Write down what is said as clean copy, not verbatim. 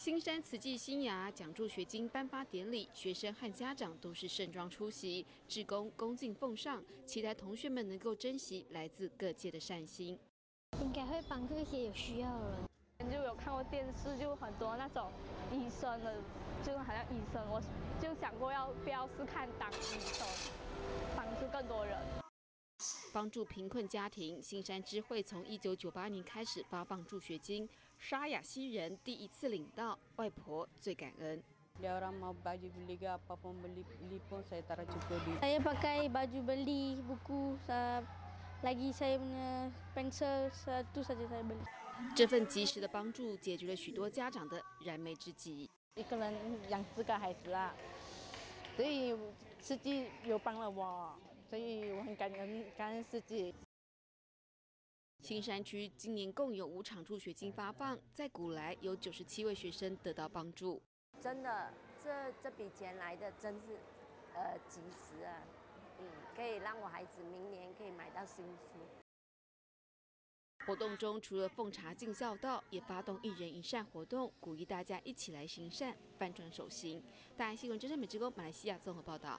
新山慈济新芽奖助学金颁发典礼，学生和家长都是盛装出席，志工恭敬奉上，期待同学们能够珍惜来自各界的善心。 应该会帮助一些有需要的人。 就有看过电视，就很多那种医生的，就好像医生，我就想过不要试看当医生，帮助更多人。 帮助贫困家庭，新山知会从1998年开始发放助学金，沙雅西人第一次领到，外婆最感恩。 Dia orang mau baju beli ke apapun beli pun saya taruh juga di. Saya pakai baju beli, buku, lagi saya punya pensel satu saja saya beli. 这份及时的帮助解决了许多家长的燃眉之急。 一个人养4个孩子啊，所以司机有帮了我，所以我很感恩司机。 新山区今年共有5场助学金发放，在古来有97位学生得到帮助。 真的，这笔钱来的真是及时啊，可以让我孩子明年可以买到新书。 活动中，除了奉茶敬孝道，也发动1人1善活动，鼓励大家一起来行善，翻转手心。大爱新闻真善美职工马来西亚综合报道。